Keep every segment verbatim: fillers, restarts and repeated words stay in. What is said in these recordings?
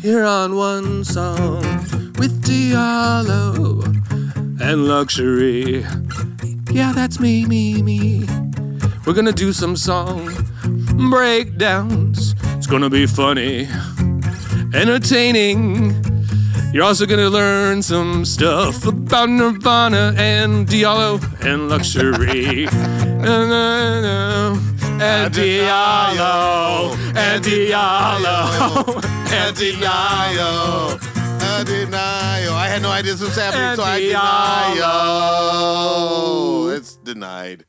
Here on One Song with Diallo and Luxury. Yeah, that's me, me, me. We're gonna do some song breakdowns. It's gonna be funny, entertaining. You're also gonna learn some stuff about Nirvana and Diallo and Luxury. No, no, no. And Diallo, and Diallo, and Diallo, and Diallo. I had no idea this was happening, and so I denied. It's denied.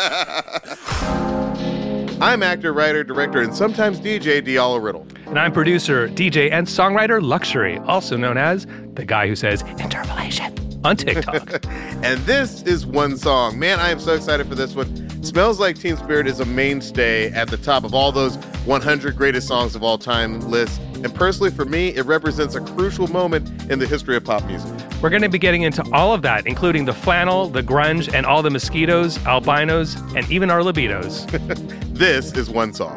I'm actor, writer, director, and sometimes D J Diallo Riddle. And I'm producer, D J, and songwriter Luxury, also known as the guy who says interpolation on TikTok. And this is One Song. Man, I am so excited for this one. Smells Like Teen Spirit is a mainstay at the top of all those one hundred greatest songs of all time lists. And personally, for me, it represents a crucial moment in the history of pop music. We're going to be getting into all of that, including the flannel, the grunge, and all the mosquitoes, albinos, and even our libidos. This is One Song.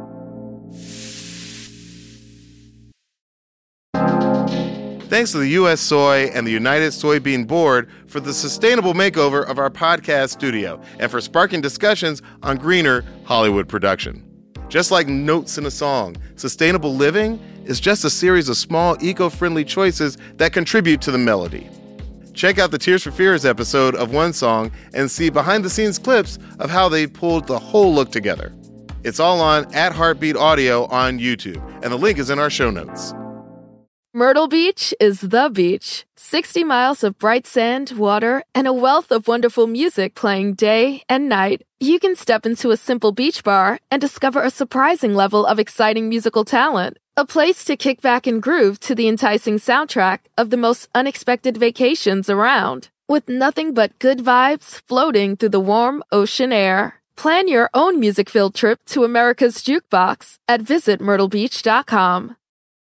Thanks to the U S Soy and the United Soybean Board for the sustainable makeover of our podcast studio and for sparking discussions on greener Hollywood production. Just like notes in a song, sustainable living is just a series of small eco-friendly choices that contribute to the melody. Check out the Tears for Fears episode of One Song and see behind-the-scenes clips of how they pulled the whole look together. It's all on at Heartbeat Audio on YouTube, and the link is in our show notes. Myrtle Beach is the beach. sixty miles of bright sand, water, and a wealth of wonderful music playing day and night. You can step into a simple beach bar and discover a surprising level of exciting musical talent. A place to kick back and groove to the enticing soundtrack of the most unexpected vacations around. With nothing but good vibes floating through the warm ocean air. Plan your own music-filled trip to America's Jukebox at visit myrtle beach dot com.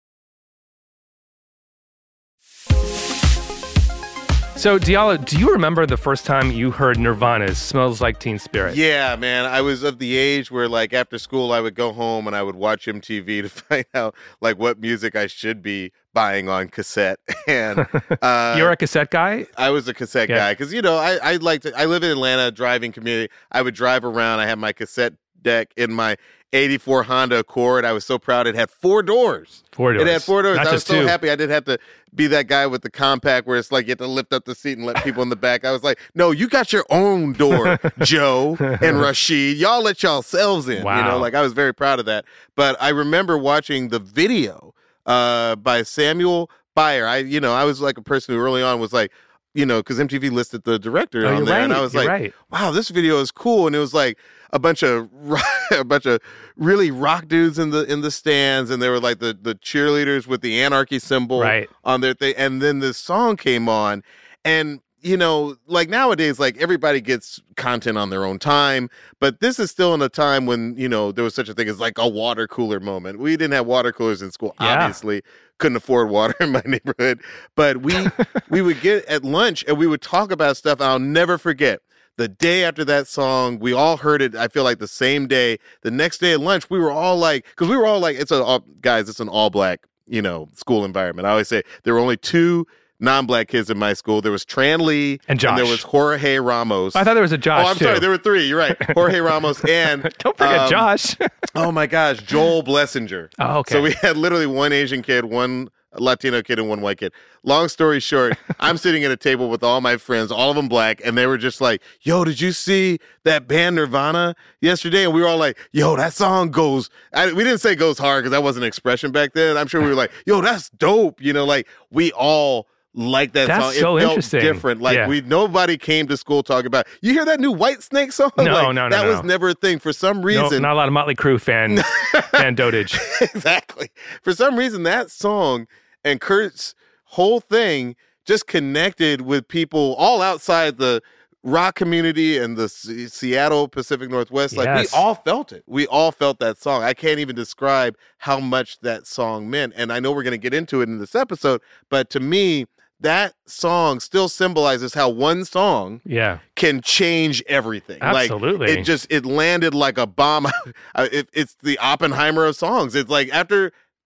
So, Diallo, do you remember the first time you heard Nirvana's Smells Like Teen Spirit? Yeah, man. I was of the age where, like, after school, I would go home and I would watch M T V to find out, like, what music I should be buying on cassette. And uh, You're a cassette guy? I was a cassette yeah. guy because, you know, I, I like to, I live in Atlanta, driving community. I would drive around. I had my cassette deck in my eighty-four Honda Accord. I was so proud. It had four doors. Four doors. It had four doors. Not I was just so two. happy I didn't have to be that guy with the compact where it's like you have to lift up the seat and let people in the back. I was like, no, you got your own door, Joe and Rashid. Y'all let yourselves in. Wow. You know, like I was very proud of that. But I remember watching the video uh, by Samuel Bayer. I, you know, I was like a person who early on was like, you know, because M T V listed the director oh, on there, right. and I was you're like, right. wow, this video is cool. And it was like a bunch of a bunch of really rock dudes in the in the stands, and they were like the the cheerleaders with the anarchy symbol right. on their thing. And then this song came on, and you know, like nowadays, like everybody gets content on their own time, but this is still in a time when, you know, there was such a thing as like a water cooler moment. We didn't have water coolers in school, yeah. obviously. Couldn't afford water in my neighborhood, but we we would get at lunch and we would talk about stuff. I'll never forget the day after that song. We all heard it. I feel like the same day. The next day at lunch, we were all like, because we were all like, it's a all, guys, it's an all black, you know, school environment. I always say there were only two non-black kids in my school. There was Tran Lee and Josh. And there was Jorge Ramos. I thought there was a Josh. Oh, I'm too. sorry. There were three. You're right. Jorge Ramos and don't forget um, Josh. Oh my gosh, Joel Blessinger. Oh, okay. So we had literally one Asian kid, one Latino kid, and one white kid. Long story short, I'm sitting at a table with all my friends, all of them black, and they were just like, yo, did you see that band Nirvana yesterday? And we were all like, yo, that song goes, I, we didn't say goes hard because that wasn't an expression back then. I'm sure we were like, yo, that's dope. You know, like we all like that That's song. It so felt interesting. different. Like yeah. we, nobody came to school talking about, you hear that new Whitesnake song? No, like, no, no, That no. was never a thing. For some reason. No, not a lot of Motley Crue fan, fan dotage. Exactly. For some reason, that song and Kurt's whole thing just connected with people all outside the rock community and the C- Seattle Pacific Northwest. Like yes. we all felt it. We all felt that song. I can't even describe how much that song meant. And I know we're going to get into it in this episode, but to me, that song still symbolizes how one song yeah. can change everything. Absolutely. Like, it just, it landed like a bomb. it, it's the Oppenheimer of songs. It's like after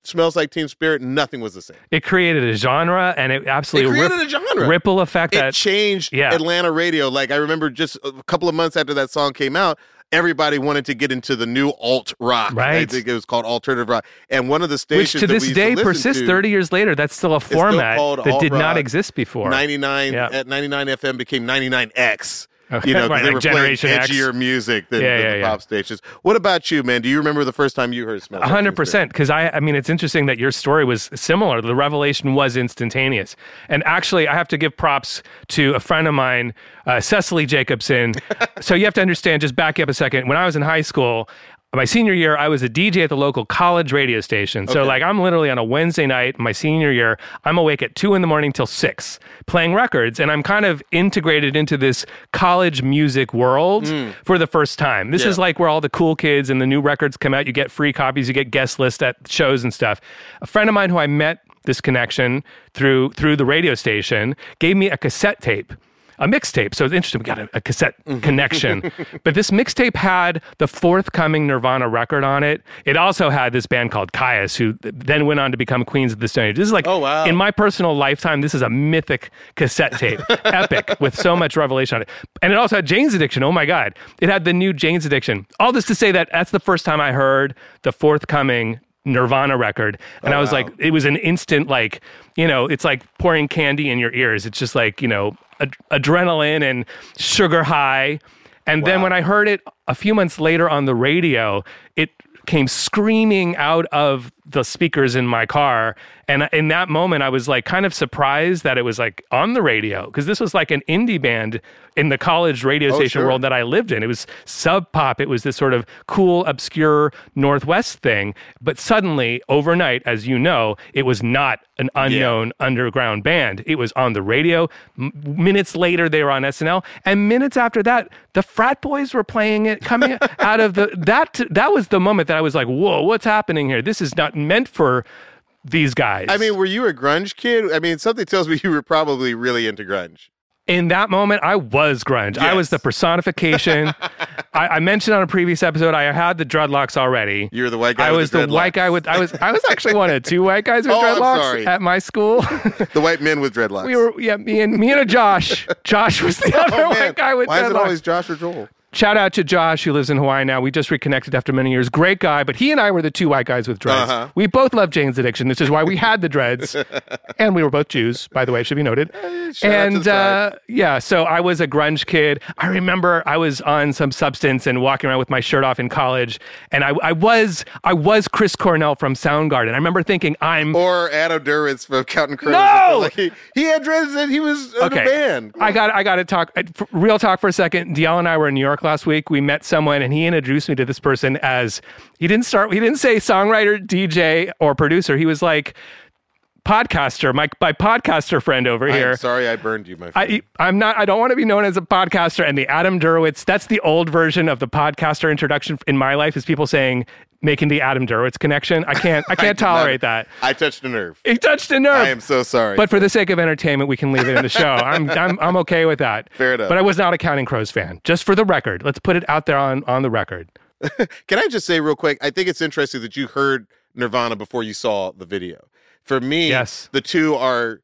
Smells Like Teen Spirit, nothing was the same. It created a genre, and it absolutely It created rip- a genre. ripple effect. It that changed yeah. Atlanta radio. Like, I remember just a couple of months after that song came out, everybody wanted to get into the new alt rock. Right. I think it was called alternative rock. And one of the stations Which to that this we used day to listen persists to, thirty years later. That's still a still format called that did alt not rock. exist before. ninety-nine Yeah. at ninety-nine F M became ninety-nine X. Okay. You know, 'cause Right, they like were Generation playing X. edgier music than, Yeah, than yeah, the yeah. pop stations. What about you, man? Do you remember the first time you heard Smells Like A hundred Teen Spirit? percent. Because I, I mean, it's interesting that your story was similar. The revelation was instantaneous. And actually, I have to give props to a friend of mine, uh, Cecily Jacobson. So you have to understand, just back up a second. When I was in high school, my senior year, I was a D J at the local college radio station. So Okay. like I'm literally on a Wednesday night, my senior year, I'm awake at two in the morning till six playing records. And I'm kind of integrated into this college music world for the first time. This Yeah. is like where all the cool kids and the new records come out. You get free copies, you get guest lists at shows and stuff. A friend of mine who I met this connection through through the radio station gave me a cassette tape. A mixtape. So it's interesting. We got a, a cassette connection. But this mixtape had the forthcoming Nirvana record on it. It also had this band called Caius, who then went on to become Queens of the Stone Age. This is like, Oh, wow. in my personal lifetime, this is a mythic cassette tape. Epic, with so much revelation on it. And it also had Jane's Addiction. Oh my God. It had the new Jane's Addiction. All this to say that that's the first time I heard the forthcoming Nirvana record. And Oh, I was wow. like, it was an instant, like, you know, it's like pouring candy in your ears. It's just like, you know, ad- adrenaline and sugar high. And then Wow. when I heard it a few months later on the radio, it came screaming out of the speakers in my car. And in that moment, I was like kind of surprised that it was like on the radio, because this was like an indie band in the college radio Oh, station sure. world that I lived in. It was sub pop. It was this sort of cool, obscure Northwest thing. But suddenly, overnight, as you know, it was not an unknown underground band. It was on the radio. M- minutes later, they were on S N L. And minutes after that, the Frat Boys were playing it, coming out of the, that, that was the moment that I was like, whoa, what's happening here? This is not meant for these guys. I mean, were you a grunge kid? I mean, something tells me you were probably really into grunge. in that moment, I was grunge. I was Yes. the personification. I, I mentioned on a previous episode, I had the dreadlocks already. You were the white guy I with was the the white dreadlocks. guy with. I was. I was actually one of two white guys with Oh, I'm dreadlocks sorry. at my school. The white men with dreadlocks. we were. Yeah, me and me and a Josh. Josh was the other Oh, man. white guy with Why dreadlocks. is it always Josh or Joel? Shout out to Josh, who lives in Hawaii now. We just reconnected after many years. Great guy, but he and I were the two white guys with dreads. Uh-huh. We both loved Jane's Addiction. This is why we had the dreads. And we were both Jews, by the way, should be noted. Shout out to and the uh, yeah, so I was a grunge kid. I remember I was on some substance and walking around with my shirt off in college. And I, I was I was Chris Cornell from Soundgarden. I remember thinking, I'm... Or Adam Duritz from Counting Crows. No! Like he, he had dreads and he was in Okay, a band. I got I got to talk uh, f- real talk for a second. Dial and I were in New York last week. We met someone, and he introduced me to this person as he didn't start. He didn't say songwriter, D J, or producer. He was like podcaster. My my podcaster friend over here. I'm sorry I burned you, my friend. I, I'm not, I don't want to be known as a podcaster. And the Adam Duritz, that's the old version of the podcaster introduction in my life, is people saying, making the Adam Duritz connection. I can't, I can't did not- tolerate that. I touched a nerve. It touched a nerve. I am so sorry. But for the sake of entertainment, we can leave it in the show. I'm, I'm, I'm okay with that. Fair enough. But I was not a Counting Crows fan. Just for the record, let's put it out there on, on the record. Can I just say real quick, I think it's interesting that you heard Nirvana before you saw the video. For me, Yes. the two are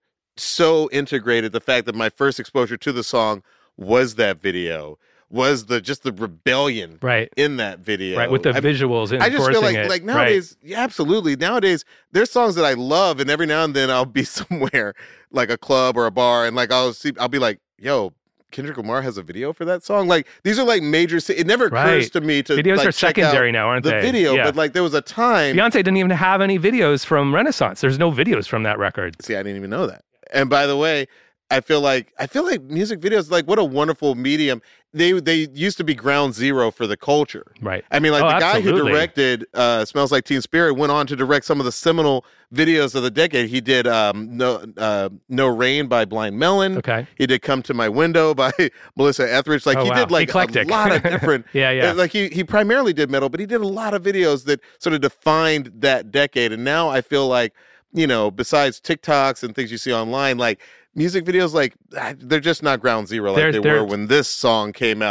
so integrated. The fact that my first exposure to the song was that video, was the just the rebellion Right. in that video. Right. With the I- visuals and I just feel like it. like Right. nowadays, yeah, absolutely. Nowadays, there's songs that I love, and every now and then I'll be somewhere like a club or a bar, and like I'll see, I'll be like, "Yo, Kendrick Lamar has a video for that song." Like these are like major. It never occurs Right. to me to Videos like, are check out secondary now, aren't the they? video, Yeah. but like there was a time. Beyonce didn't even have any videos from Renaissance. There's no videos from that record. See, I didn't even know that. And by the way, I feel like I feel like music videos, like what a wonderful medium. They they used to be ground zero for the culture. Right. I mean, like Oh, the guy who absolutely. directed uh, "Smells Like Teen Spirit" went on to direct some of the seminal videos of the decade. He did um, "No uh, No Rain" by Blind Melon. Okay. He did "Come to My Window" by Melissa Etheridge. Like Oh, he wow. did like Eclectic. a lot of different. Yeah, yeah. uh, Like he he primarily did metal, but he did a lot of videos that sort of defined that decade. And now I feel like, you know, besides TikToks and things you see online, like music videos, like ah, they're just not ground zero like They're- they they're- were when this song came out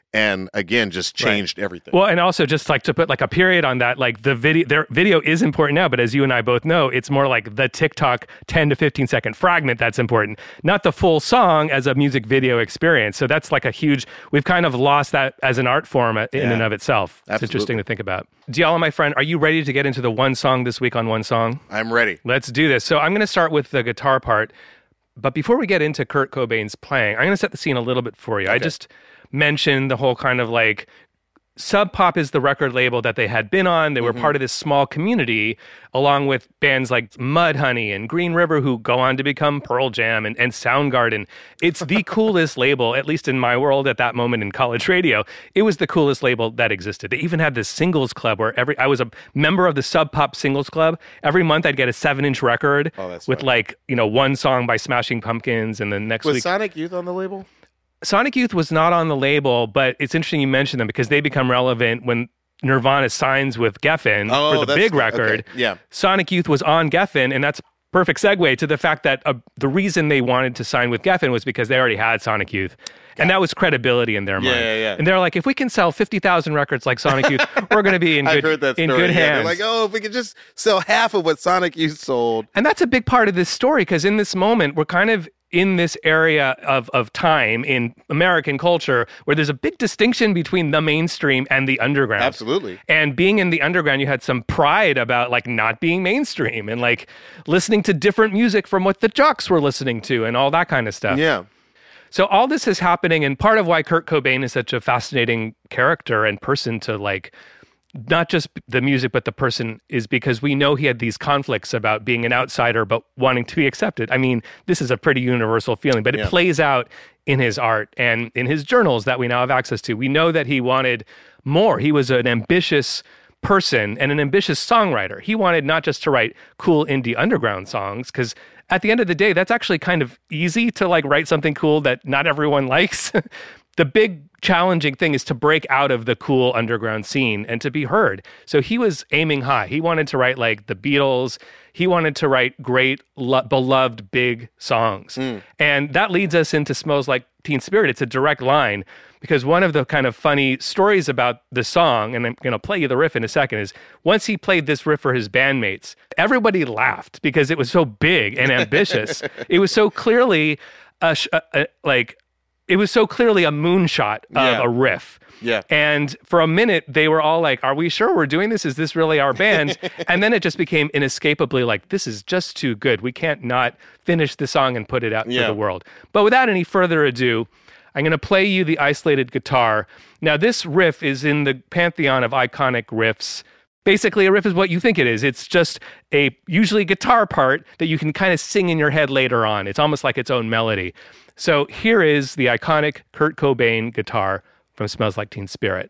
and again, just changed right. everything. Well, and also just like to put like a period on that, like the video, their video is important now, but as you and I both know, it's more like the TikTok ten to fifteen second fragment that's important, not the full song as a music video experience. So that's like a huge, we've kind of lost that as an art form in Yeah. and of itself. It's Absolutely. interesting to think about. Diallo, my friend, are you ready to get into the one song this week on One Song? I'm ready. Let's do this. So I'm going to start with the guitar part. But before we get into Kurt Cobain's playing, I'm going to set the scene a little bit for you. Okay. I just mentioned the whole kind of like Sub Pop is the record label that they had been on. They were Mm-hmm. part of this small community, along with bands like Mudhoney and Green River, who go on to become Pearl Jam and, and Soundgarden. It's the coolest label, at least in my world at that moment in college radio. It was the coolest label that existed. They even had this singles club where every I was a member of the Sub Pop singles club. Every month I'd get a seven-inch record Oh, that's with fun. like, you know, one song by Smashing Pumpkins, and then next Was week Sonic Youth on the label? Sonic Youth was not on the label, but it's interesting you mentioned them because they become relevant when Nirvana signs with Geffen Oh, for the that's big cool. record. Okay. Yeah. Sonic Youth was on Geffen, and that's a perfect segue to the fact that uh, the reason they wanted to sign with Geffen was because they already had Sonic Youth. And that was credibility in their Yeah, mind. yeah, yeah. And they're like, if we can sell fifty thousand records like Sonic Youth, we're going to be in I've good, heard that story. in good yeah, hands. They're like, oh, if we could just sell half of what Sonic Youth sold. And that's a big part of this story because in this moment, we're kind of in this area of, of time in American culture where there's a big distinction between the mainstream and the underground. Absolutely. And being in the underground, you had some pride about like not being mainstream and like listening to different music from what the jocks were listening to and all that kind of stuff. Yeah. So all this is happening, and part of why Kurt Cobain is such a fascinating character and person to like, not just the music, but the person, is because we know he had these conflicts about being an outsider, but wanting to be accepted. I mean, this is a pretty universal feeling, but it Yeah. plays out in his art and in his journals that we now have access to. We know that he wanted more. He was an ambitious person and an ambitious songwriter. He wanted not just to write cool indie underground songs, because at the end of the day, that's actually kind of easy to like write something cool that not everyone likes. The big challenging thing is to break out of the cool underground scene and to be heard. So he was aiming high. He wanted to write like the Beatles. He wanted to write great, lo- beloved, big songs. Mm. And that leads us into Smells Like Teen Spirit. It's a direct line because one of the kind of funny stories about the song, and I'm going to play you the riff in a second, is once he played this riff for his bandmates, everybody laughed because it was so big and ambitious. It was so clearly a, sh- a, a like... It was so clearly a moonshot of Yeah. a riff. Yeah. And for a minute, they were all like, are we sure we're doing this? Is this really our band? And then it just became inescapably like, this is just too good. We can't not finish the song and put it out Yeah. to the world. But without any further ado, I'm going to play you the isolated guitar. Now, this riff is in the pantheon of iconic riffs. Basically, a riff is what you think it is. It's just a usually guitar part that you can kind of sing in your head later on. It's almost like its own melody. So here is the iconic Kurt Cobain guitar from Smells Like Teen Spirit.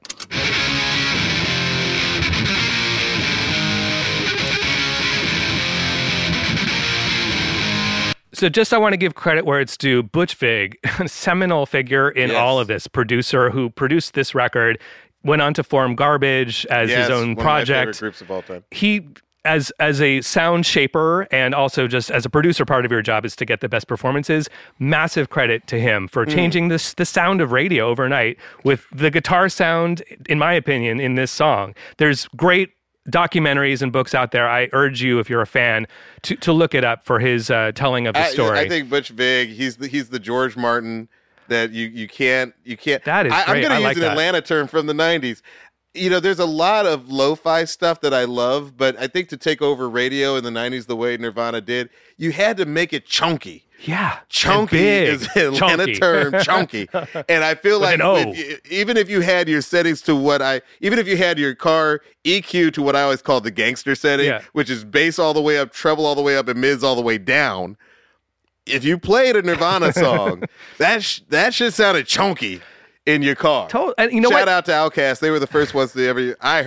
So just I want to give credit where it's due. Butch Vig, a seminal figure in Yes. all of this, producer who produced this record, went on to form Garbage as Yes, his own one of my project. favorite groups of all time. He, as as a sound shaper and also just as a producer, part of your job is to get the best performances. Massive credit to him for changing this the sound of radio overnight with the guitar sound, in my opinion, in this song. There's great documentaries and books out there. I urge you, if you're a fan, to, to look it up for his uh, telling of the I, story. I think Butch Vig, he's the, he's the George Martin that you, you can't you can't. That is I, I'm great. going to I use like an that. Atlanta term from the nineties. You know, there's a lot of lo-fi stuff that I love, but I think to take over radio in the nineties the way Nirvana did, you had to make it chunky. yeah. Chunky big. is an Atlanta Chunky. term, chunky. And I feel With like an O. if you, even if you had your settings to what I, even if you had your car E Q to what I always call the gangster setting, Yeah. which is bass all the way up, treble all the way up, and mids all the way down. If you played a Nirvana song, that sh- that shit sounded chunky in your car. To- and you know Shout what? out to Outkast. They were the first ones to ever, I heard,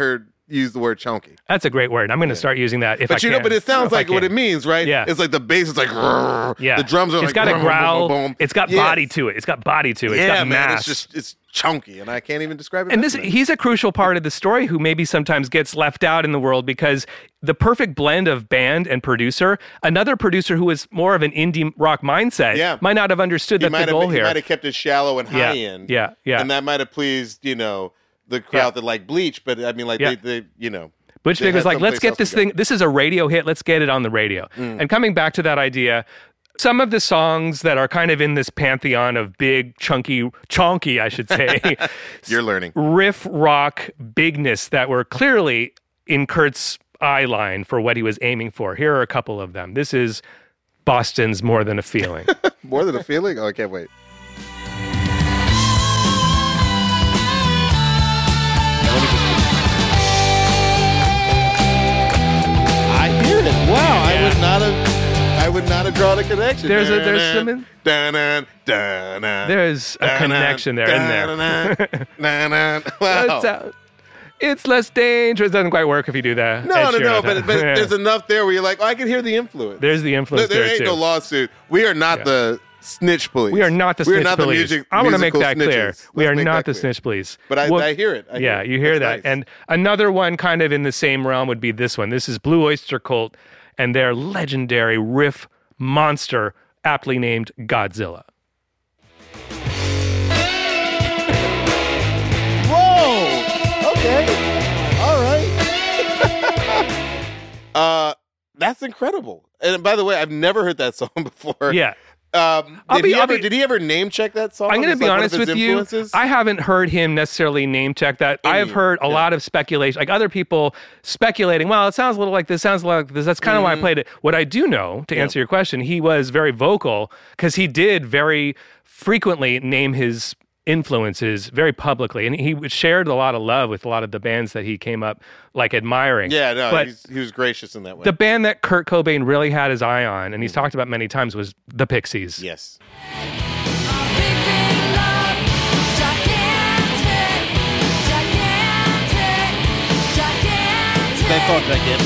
use the word chunky. That's a great word. I'm going to start using that if But I you can. know, but it sounds like what it means, right? Yeah. It's like the bass is like, "Rrrr." Yeah. The drums are it's like, got a "Boom, growl. boom, boom." It's got Yes. body to it. It's got body to it. It's Yeah, got man, mass. it's just it's chunky, and I can't even describe it. And better this, than he's a crucial part of the story who maybe sometimes gets left out in the world because the perfect blend of band and producer, another producer who was more of an indie rock mindset Yeah. might not have understood he that might the goal have, here. He might have kept it shallow and high Yeah, end. yeah, yeah. And that might have pleased, you know, the crowd Yeah. that like Bleach, but I mean, like, Yeah. they, they, you know. Butch they Vig was had like, let's someplace get else this to go. thing. This is a radio hit. Let's get it on the radio. Mm. And coming back to that idea, some of the songs that are kind of in this pantheon of big, chunky, chonky, I should say, You're learning. riff rock bigness that were clearly in Kurt's eye line for what he was aiming for. Here are a couple of them. This is Boston's More Than a Feeling. More than a feeling? Oh, I can't wait. I hear it. Wow, I Yeah. would not have. I would not have drawn a connection. There's a- there's some in- Dun-dun, dun-dun, There's a dun-dun, connection there in there. dun-dun, dun-dun. Wow. It's, uh, it's less dangerous. Doesn't quite work if you do that. No, no, no, but, but there's enough there where you're like, oh, I can hear the influence. There's the influence there, there there ain't too. no lawsuit. We are not Yeah. the snitch police. We are not the we snitch are not police. The music, I want to make musical that clear. snitches. We Let's are make not that the clear. snitch police. But I, Well, I hear it. I hear yeah, it. you hear That's that. nice. And another one kind of in the same realm would be this one. This is Blue Oyster Cult and their legendary riff monster, aptly named Godzilla. Whoa! Okay. All right. uh, that's incredible. And by the way, I've never heard that song before. Yeah. Um, I'll did, be- he I'll ever, be- did he ever name check that song? I'm going to It's be like one honest of his with you. influences? I haven't heard him necessarily name check that. I have Any- heard a yeah. lot of speculation, like other people speculating, well, it sounds a little like this, sounds a lot like this. That's kind of why I played it. What I do know, to answer your question, he was very vocal because he did very frequently name his influences very publicly. And he shared a lot of love with a lot of the bands that he came up like admiring. Yeah, no, But he's, he was gracious in that way. the band that Kurt Cobain really had his eye on, and he's talked about many times, was the Pixies. yes. They called gigantic.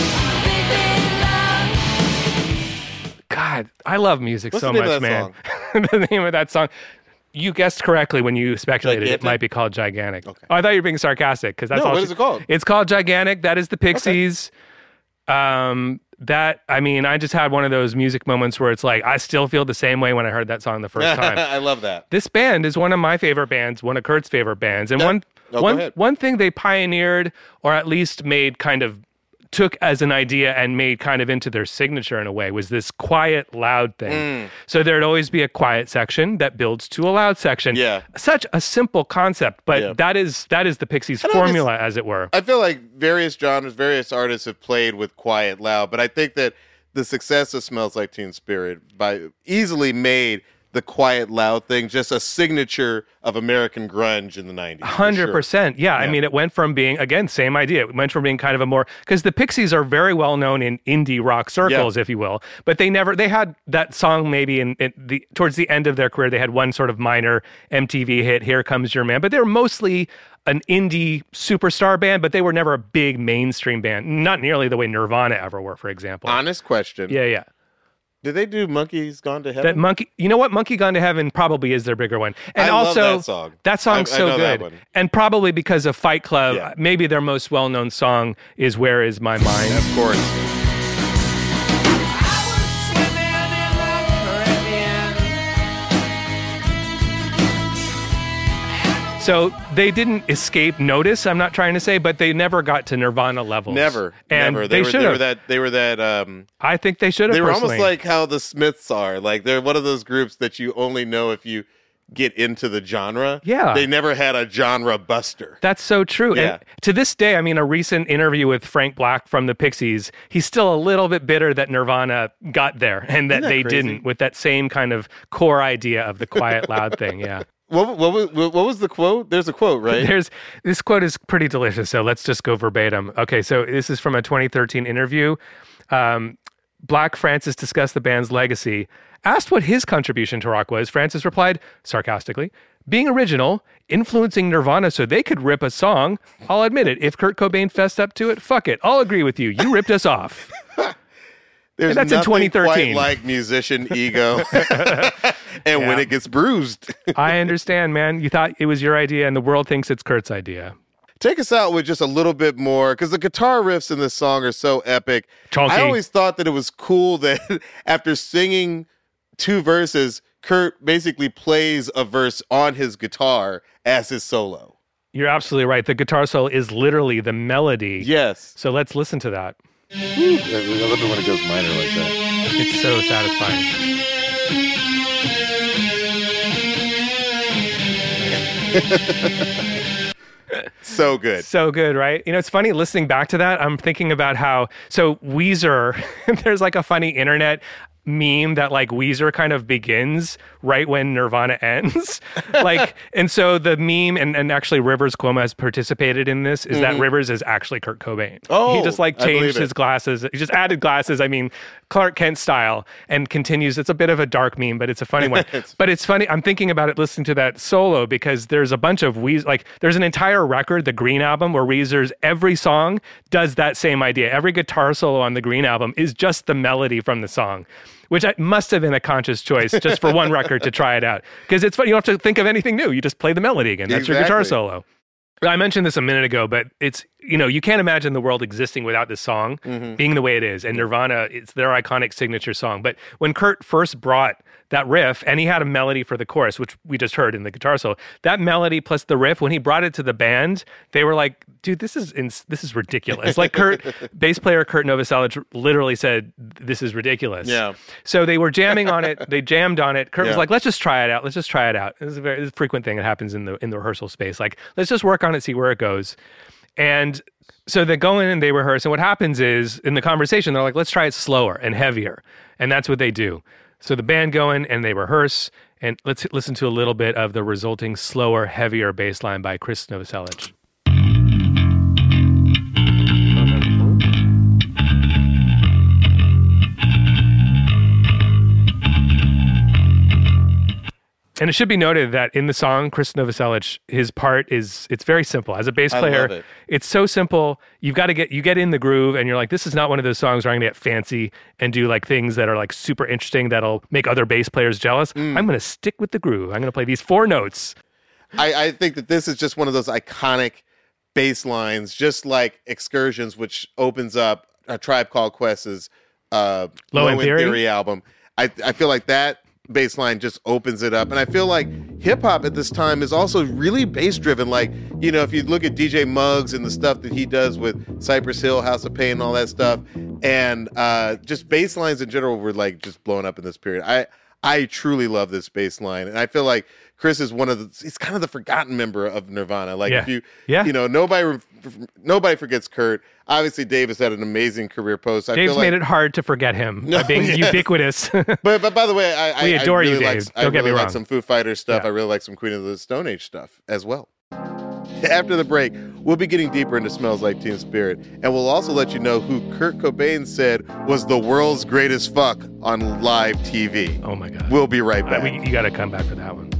God, I love music What's so the name much, of man. that The name of that song. You guessed correctly when you speculated Gigantic? it might be called Gigantic. Okay. Oh, I thought you were being sarcastic because that's No, all. what she- is it called? It's called Gigantic. That is the Pixies. Um, that I mean, I just had one of those music moments where it's like I still feel the same way when I heard that song the first time. I love that. This band is one of my favorite bands, one of Kurt's favorite bands, and Yeah. one Oh, go one ahead. one thing they pioneered, or at least made kind of took as an idea and made kind of into their signature in a way, was this quiet, loud thing. Mm. So there'd always be a quiet section that builds to a loud section. Yeah. Such a simple concept, but Yeah. that is that is the Pixies And I guess- formula, as it were. I feel like various genres, various artists have played with quiet, loud, but I think that the success of Smells Like Teen Spirit by easily made the quiet, loud thing just a signature of American grunge in the nineties. for Hundred sure. percent, yeah. I Yeah. mean, it went from being again same idea. It went from being kind of a more because the Pixies are very well known in indie rock circles, Yeah. if you will. But they never they had that song maybe in, in the towards the end of their career. They had one sort of minor M T V hit, "Here Comes Your Man," but they were mostly an indie superstar band. But they were never a big mainstream band, not nearly the way Nirvana ever were, for example. Honest question. yeah, yeah. Did they do Monkeys Gone to Heaven? That monkey, you know what? Monkey Gone to Heaven probably is their bigger one. And I love also, that song. that song's I- I so know that good. one. And probably because of Fight Club, Yeah. maybe their most well known song is Where Is My Mind? Of course. So they didn't escape notice, I'm not trying to say, but they never got to Nirvana levels. Never. And never. they, were, should they were have. that they were that um I think they should have they were personally. almost like how the Smiths are. Like they're one of those groups that you only know if you get into the genre. Yeah. They never had a genre buster. That's so true. Yeah. And to this day, I mean, a recent interview with Frank Black from the Pixies, he's still a little bit bitter that Nirvana got there and that, Isn't that they crazy? didn't with that same kind of core idea of the quiet, loud thing. Yeah. What, what was what was the quote? There's a quote, right? There's this quote is pretty delicious, so let's just go verbatim. Okay, so this is from a twenty thirteen interview. Um, Black Francis discussed the band's legacy. Asked what his contribution to rock was, Francis replied sarcastically, being original, influencing Nirvana so they could rip a song. I'll admit it. If Kurt Cobain fessed up to it, fuck it. I'll agree with you. You ripped us off. There's and that's nothing in twenty thirteen. Quite like musician ego. And Yeah. when it gets bruised. I understand, man. You thought it was your idea and the world thinks it's Kurt's idea. Take us out with just a little bit more, because the guitar riffs in this song are so epic. Chunky. I always thought that it was cool that after singing two verses, Kurt basically plays a verse on his guitar as his solo. You're absolutely right. The guitar solo is literally the melody. Yes. So let's listen to that. I love it when it goes minor like that. It's so satisfying. So good. So good, right? You know, it's funny listening back to that. I'm thinking about how, so Weezer, there's like a funny internet meme that like Weezer kind of begins right when Nirvana ends. Like, and so the meme, and, and actually Rivers Cuomo has participated in this, is that Rivers is actually Kurt Cobain. Oh, he just like I believe changed it. his glasses. He just added glasses. I mean, Clark Kent style, and continues. It's a bit of a dark meme, but it's a funny one. It's- But it's funny. I'm thinking about it listening to that solo because there's a bunch of Weezer, like there's an entire record, the Green Album, where Weezer's every song does that same idea. Every guitar solo on the Green Album is just the melody from the song, which I, must have been a conscious choice just for one record to try it out. Because it's fun. You don't have to think of anything new. You just play the melody again. That's your guitar Exactly. solo. I mentioned this a minute ago, but it's, you know, you can't imagine the world existing without this song being the way it is. And Nirvana, it's their iconic signature song. But when Kurt first brought that riff, and he had a melody for the chorus, which we just heard in the guitar solo, that melody plus the riff, when he brought it to the band, they were like, dude, this is ins- this is ridiculous. Like Kurt, bass player Kurt Novoselic literally said, this is ridiculous. Yeah. So they were jamming on it. They jammed on it. Kurt was Yeah. like, let's just try it out. Let's just try it out. This is a very this is a frequent thing that happens in the in the rehearsal space. Like, let's just work on it, see where it goes. And so they go in and they rehearse. And what happens is, in the conversation, they're like, let's try it slower and heavier. And that's what they do. So the band go in and they rehearse. And let's listen to a little bit of the resulting slower, heavier bass line by Chris Novoselic. And it should be noted that in the song, Chris Novoselic, his part is, it's very simple. As a bass I player, love it. it's so simple. You've got to get, you get in the groove and you're like, this is not one of those songs where I'm going to get fancy and do like things that are like super interesting that'll make other bass players jealous. Mm. I'm going to stick with the groove. I'm going to play these four notes. I, I think that this is just one of those iconic bass lines, just like Excursions, which opens up a Tribe Called Quest's uh, Low End Theory? album. I, I feel like that bass line just opens it up. And I feel like hip hop at this time is also really bass driven. Like, you know, if you look at D J Muggs and the stuff that he does with Cypress Hill, House of Pain, and all that stuff, and uh, just bass lines in general were like just blowing up in this period. I, I truly love this bass line. And I feel like Chris is one of the, he's kind of the forgotten member of Nirvana. Like Yeah. if you, Yeah. you know, nobody, nobody forgets Kurt. Obviously, Dave has had an amazing career post. I Dave's feel like, made it hard to forget him No, by being yes. ubiquitous. But but by the way, I We I, adore I you, really Dave. like, I Don't get me really like wrong. some Foo Fighters stuff. Yeah. I really like some Queen of the Stone Age stuff as well. After the break, we'll be getting deeper into Smells Like Teen Spirit, and we'll also let you know who Kurt Cobain said was the world's greatest fuck on live T V. Oh my God. We'll be right Uh, back. we, you got to come back for that one.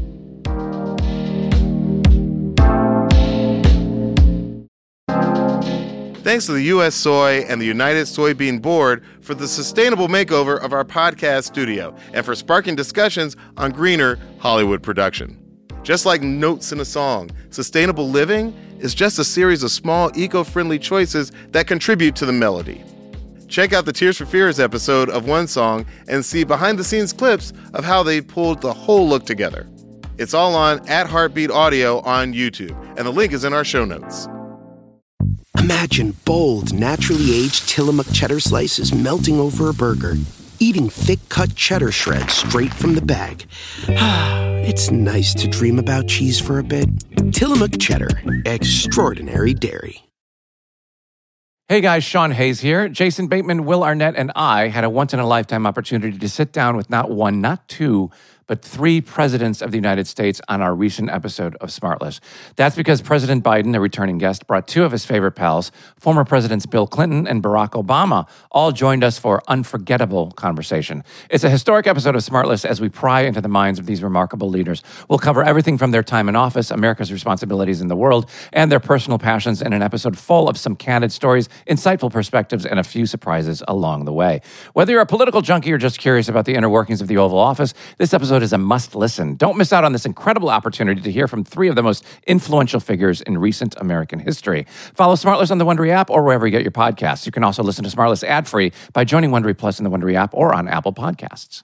Thanks to the U S Soy and the United Soybean Board for the sustainable makeover of our podcast studio and for sparking discussions on greener Hollywood production. Just like notes in a song, sustainable living is just a series of small eco-friendly choices that contribute to the melody. Check out the Tears for Fears episode of One Song and see behind-the-scenes clips of how they pulled the whole look together. It's all on at Heartbeat Audio on YouTube, and the link is in our show notes. Imagine bold, naturally aged Tillamook cheddar slices melting over a burger, eating thick-cut cheddar shreds straight from the bag. It's nice to dream about cheese for a bit. Tillamook cheddar, extraordinary dairy. Hey guys, Sean Hayes here. Jason Bateman, Will Arnett, and I had a once-in-a-lifetime opportunity to sit down with not one, not two, but three presidents of the United States on our recent episode of Smartless. That's because President Biden, a returning guest, brought two of his favorite pals, former Presidents Bill Clinton and Barack Obama, all joined us for unforgettable conversation. It's a historic episode of Smartless as we pry into the minds of these remarkable leaders. We'll cover everything from their time in office, America's responsibilities in the world, and their personal passions in an episode full of some candid stories, insightful perspectives, and a few surprises along the way. Whether you're a political junkie or just curious about the inner workings of the Oval Office, this episode is a must-listen. Don't miss out on this incredible opportunity to hear from three of the most influential figures in recent American history. Follow Smartless on the Wondery app or wherever you get your podcasts. You can also listen to Smartless ad-free by joining Wondery Plus in the Wondery app or on Apple Podcasts.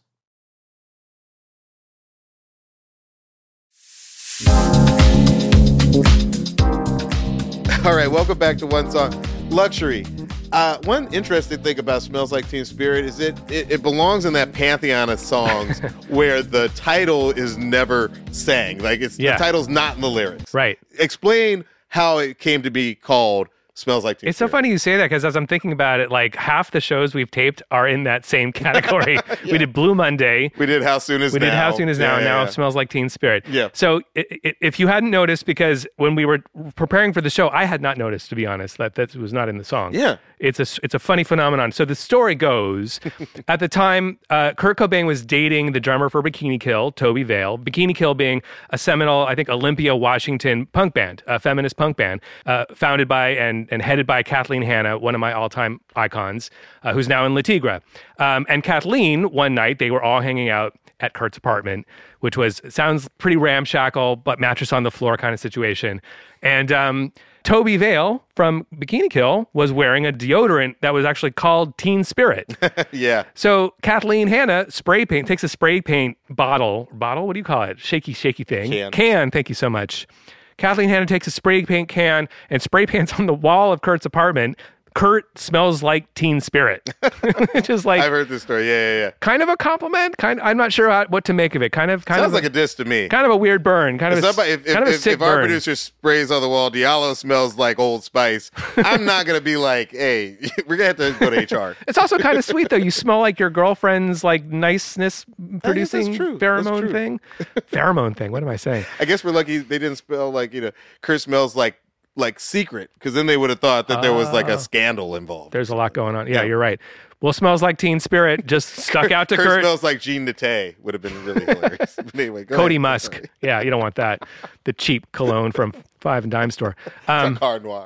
All right, welcome back to One Song. Luxury. Uh, one interesting thing about Smells Like Teen Spirit is it, it, it belongs in that pantheon of songs where the title is never sang. Like, it's Yeah. the title's not in the lyrics. Right. Explain how it came to be called Smells Like Teen It's so Spirit. funny you say that because as I'm thinking about it, like half the shows we've taped are in that same category. We did Blue Monday. We did How Soon Is We Now. did How Soon Is Now, Yeah, and yeah, now yeah. it Smells Like Teen Spirit. Yeah. So i i if you hadn't noticed, because when we were preparing for the show, I had not noticed, to be honest, that that was not in the song. Yeah. It's a, it's a funny phenomenon. So the story goes, at the time, uh, Kurt Cobain was dating the drummer for Bikini Kill, Toby Vale. Bikini Kill being a seminal, I think, Olympia, Washington punk band, a feminist punk band, uh, founded by and, and headed by Kathleen Hanna, one of my all-time icons, uh, who's now in La Tigra. Um, and Kathleen, one night, they were all hanging out at Kurt's apartment, which was, sounds pretty ramshackle, but mattress on the floor kind of situation. And um, Toby Vale from Bikini Kill was wearing a deodorant that was actually called Teen Spirit. Yeah. So Kathleen Hanna spray paint takes a spray paint bottle, bottle, what do you call it? Shaky, shaky thing. Can. Can, thank you so much. Kathleen Hanna takes a spray paint can and spray paints on the wall of Kurt's apartment. Kurt smells like Teen Spirit. Which is like I've heard this story. Yeah, yeah, yeah. kind of a compliment. Kind, I'm not sure how, what to make of it. Kind of, kind Sounds of like a diss to me. kind of a weird burn. Kind of If, a, somebody, if, kind of if, a sick if our burn. producer sprays on the wall, Diallo smells like Old Spice, I'm not going to be like, hey, we're going to have to go to H R. It's also kind of sweet though. You smell like your girlfriend's like niceness producing true. That's pheromone true. thing. Pheromone thing. What am I saying? I guess we're lucky they didn't spell like, you know, Kurt smells like like secret, because then they would have thought that there was like a scandal involved. There's a lot going on. Yeah, Yeah. you're right. Well, smells like Teen Spirit just stuck out to Kurt, Kurt. smells like Jean Naté would have been really hilarious. But anyway, go Cody ahead. Musk. Sorry. Yeah, you don't want that. The cheap cologne from Five and Dime Store. Um, Drakkar Noir.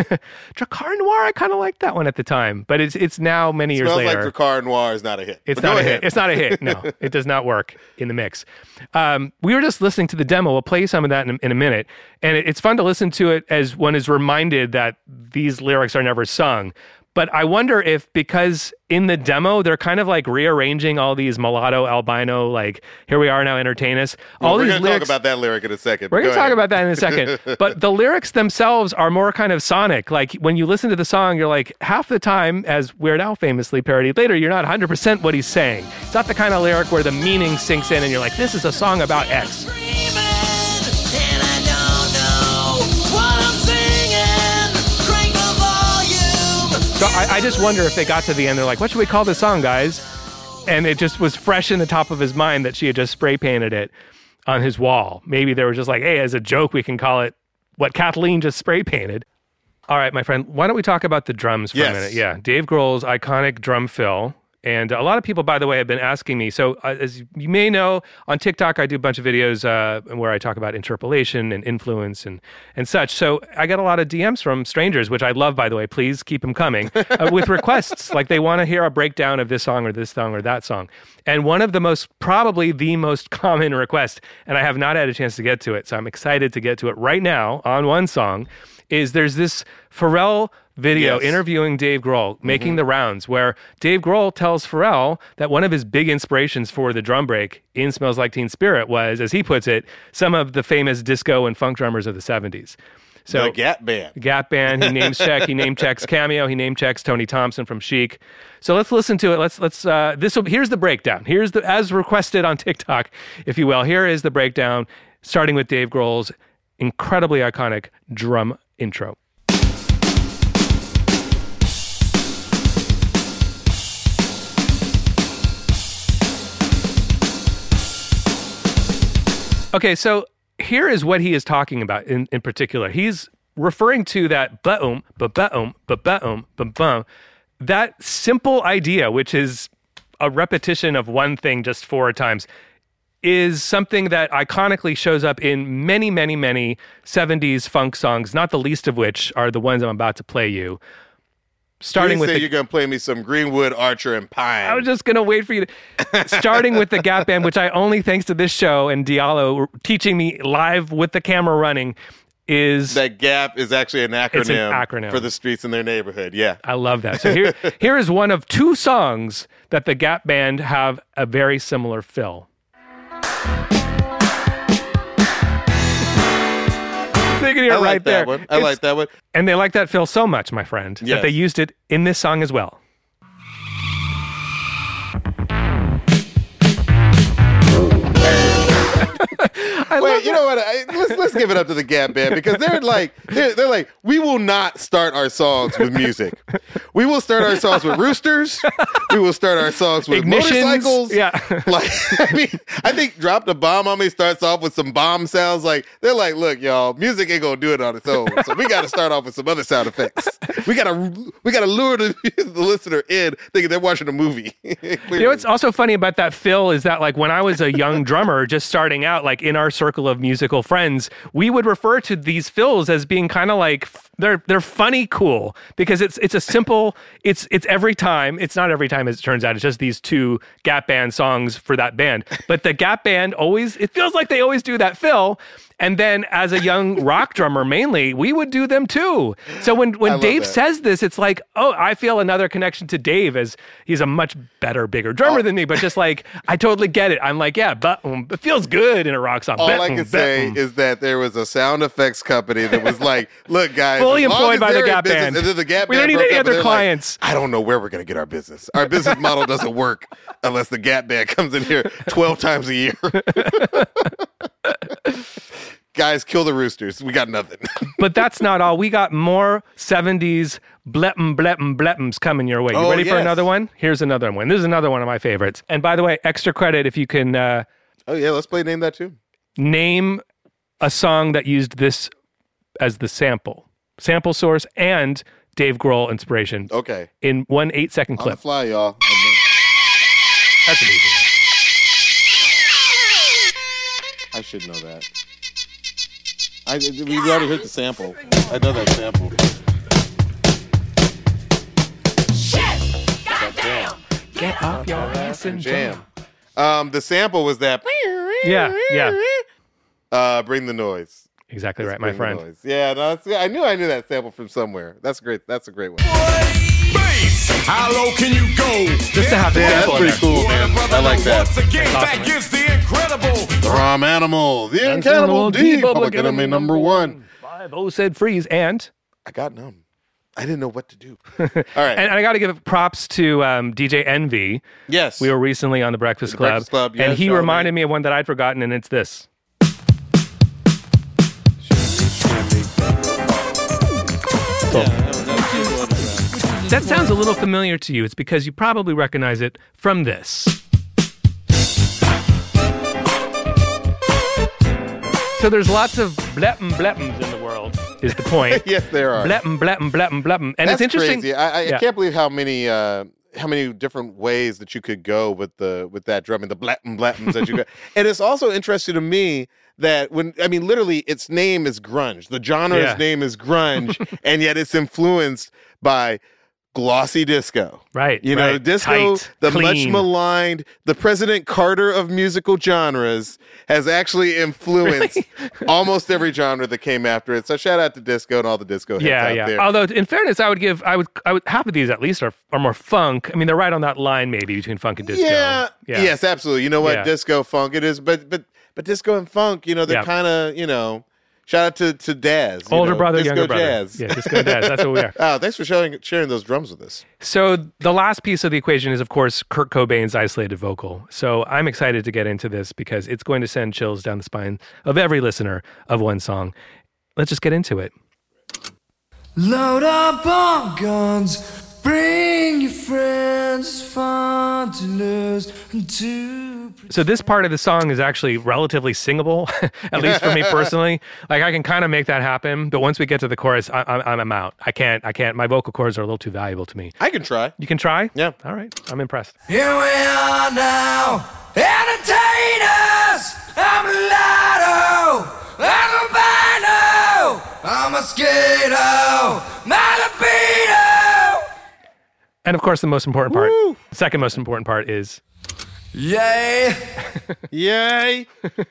Drakkar Noir, I kind of liked that one at the time, but it's it's now many years Smells like later. Drakkar Noir is not a hit. It's But not go a ahead. hit. It's not a hit. No, it does not work in the mix. Um, we were just listening to the demo. We'll play some of that in a, in a minute. And it, it's fun to listen to it as one is reminded that these lyrics are never sung. But I wonder if, because in the demo, they're kind of like rearranging all these mulatto, albino, like, here we are now, entertain us. All We're these going to talk lyrics. about that lyric in a second. We're Go going to talk ahead. about that in a second. But the lyrics themselves are more kind of sonic. Like when you listen to the song, you're like, half the time, as Weird Al famously parodied later, you're not one hundred percent what he's saying. It's not the kind of lyric where the meaning sinks in and you're like, this is a song about X. So I, I just wonder if they got to the end, they're like, what should we call this song, guys? And it just was fresh in the top of his mind that she had just spray painted it on his wall. Maybe they were just like, hey, as a joke, we can call it what Kathleen just spray painted. All right, my friend, why don't we talk about the drums for Yes. a minute? Yeah, Dave Grohl's iconic drum fill. And a lot of people, by the way, have been asking me. So uh, as you may know, on TikTok, I do a bunch of videos uh, where I talk about interpolation and influence and, and such. So I get a lot of D Ms from strangers, which I love, by the way. Please keep them coming, uh, with requests. Like they want to hear a breakdown of this song or this song or that song. And one of the most, probably the most common request, and I have not had a chance to get to it, so I'm excited to get to it right now on one song, is there's this Pharrell video Yes. interviewing Dave Grohl, making the rounds, where Dave Grohl tells Pharrell that one of his big inspirations for the drum break in Smells Like Teen Spirit was, as he puts it, some of the famous disco and funk drummers of the seventies. So The Gap Band. Gap Band, he names check, he name checks Cameo, he name checks Tony Thompson from Chic. So let's listen to it. Let's let's uh this will here's the breakdown. Here's the as requested on TikTok, if you will. Here is the breakdown, starting with Dave Grohl's incredibly iconic drum intro. Okay, so here is what he is talking about in, in particular. He's referring to that ba-um, ba-ba-um, ba-ba-um, ba-bum, that simple idea, which is a repetition of one thing just four times, is something that iconically shows up in many, many, many seventies funk songs, not the least of which are the ones I'm about to play you. Starting Please with say the, you're going to play me some Greenwood, Archer, and Pine. I was just going to wait for you to... Starting with the Gap Band, which I only thanks to this show and Diallo teaching me live with the camera running, is... That Gap is actually an acronym, It's an acronym. for the streets in their neighborhood. Yeah. I love that. So here, here is one of two songs that the Gap Band have a very similar fill. They can hear I it like right that there. one. I It's- like that one. And they like that fill so much, my friend, Yes. that they used it in this song as well. I love Wait, you know what? I, let's let's give it up to the Gap Band because they're like they're, they're like we will not start our songs with music. We will start our songs with roosters. We will start our songs with Ignitions, motorcycles. yeah. Like I mean, I think "Drop the Bomb on Me" starts off with some bomb sounds. Like they're like, look, y'all, music ain't gonna do it on its own. So we got to start off with some other sound effects. We gotta we gotta lure the, the listener in thinking they're watching a movie. You know what's also funny about that fill is that, like, when I was a young drummer just starting out, like in our circle of musical friends, we would refer to these fills as being kind of like they're they're funny cool because it's it's a simple it's it's every time it's not every time as it turns out, it's just these two Gap Band songs for that band, but the Gap Band always, it feels like they always do that fill. And then as a young rock drummer mainly, we would do them too. So when, I when love Dave that. says this, it's like, oh, I feel another connection to Dave as he's a much better, bigger drummer Oh. than me. But just like, I totally get it. I'm like, yeah, but um, it feels good in a rock song. All But, I um, can but, say um. is that there was a sound effects company that was like, look, guys, Fully as long employed as by the they're in Gap business- Band. And then the Gap We Band don't need broke any up, and other they're like, clients. I don't know where we're going to get our business. Our business model doesn't work unless the Gap Band comes in here twelve times a year. Guys, kill the roosters. We got nothing. But that's not all. We got more seventies bleppum, bleppum, bleppums coming your way. You Oh, ready for yes. another one? Here's another one. This is another one of my favorites. And by the way, extra credit if you can uh, Oh, yeah, let's play Name That Tune. name a song that used this as the sample, sample source, and Dave Grohl inspiration Okay. in one eight second On the clip. fly, y'all. That's an easy I should know that. I, we already heard the sample. I know that sample. one. Get off your ass and jam. Jam. Um, the sample was that. Yeah, yeah. Uh, bring the noise. Exactly right, Bring my the friend. noise. Yeah, no, that's, I knew I knew that sample from somewhere. That's great. That's a great one. Bass. How low can you go? Just to have the Yeah, that's sample in pretty there. cool, man. I like that. Once again, That's back awesome. is the incredible. The Rom Animal, the Animal Incannibal D, D, Public Enemy number one. Five oh said freeze, and I got numb. I didn't know what to do. All right. and I got to give props to um, D J Envy. yes. We were recently on the Breakfast The Club, Breakfast Club, and yes, he Charlamagne. reminded me of one that I'd forgotten, and it's this. That sounds a little familiar to you. It's because you probably recognize it from this. So there's lots of bleppum bleppums in the world, is the point. Yes, there are. Bleppum, bleppum, bleppum, bleppum. And That's it's interesting. crazy. I, I, Yeah. I can't believe how many uh, how many different ways that you could go with the with that drumming, the blappum blappums that you got. And it's also interesting to me that when I mean, literally, its name is grunge. The genre's Yeah. name is grunge, and yet it's influenced by glossy disco. Right. You know, right. disco, Tight, the much clean. maligned, the President Carter of musical genres, has actually influenced almost every genre that came after it. So shout out to disco and all the disco heads Yeah, out yeah. there. Although, in fairness, I would give, I would, I would, half of these at least are are more funk. I mean, they're right on that line maybe between funk and disco. Yeah. Yeah. Yes, absolutely. You know what? Yeah. Disco funk it is, but but but disco and funk, you know, they're Yeah. kind of, you know, shout out to to Daz. you Older know, brother, disco younger brother. jazz. Yeah, disco jazz. That's what we are. Oh, thanks for sharing sharing those drums with us. So the last piece of the equation is, of course, Kurt Cobain's isolated vocal. So I'm excited to get into this because it's going to send chills down the spine of every listener of one song. Let's just get into it. Load up on guns, bring your friends, it's fun to lose and to So this part of the song is actually relatively singable, at least for me personally. Like I can kind of make that happen, but once we get to the chorus, I, I'm, I'm out. I can't. I can't. My vocal cords are a little too valuable to me. I can try. You can try? Yeah. All right. I'm impressed. Here we are now, entertainers. I'm Lotto, I'm Albino, I'm Mosquito, my libido. And of course, the most important part, Woo. second most important part is... Yay. Yay.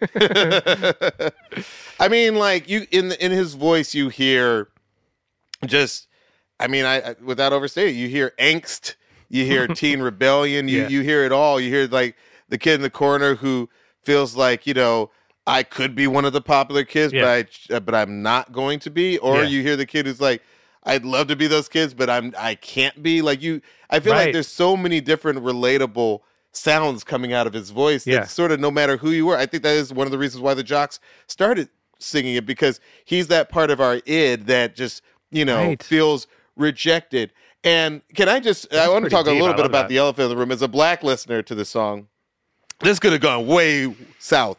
I mean, like, you in in his voice, you hear just, I mean, I, I without overstating, you hear angst, you hear teen rebellion, you, Yeah. you hear it all. You hear, like, the kid in the corner who feels like, you know, I could be one of the popular kids, Yeah. but I, but I'm not going to be. Or Yeah. you hear the kid who's like, I'd love to be those kids, but I'm I can't be. Like you, I feel Right. like there's so many different relatable sounds coming out of his voice. Yeah. That sort of no matter who you were. I think that is one of the reasons why the Jocks started singing it, because he's that part of our id that just, you know, Right. feels rejected. And can I just, I want to pretty talk a deep. little I bit love about that. the elephant in the room. As a black listener to the song, this could have gone way south.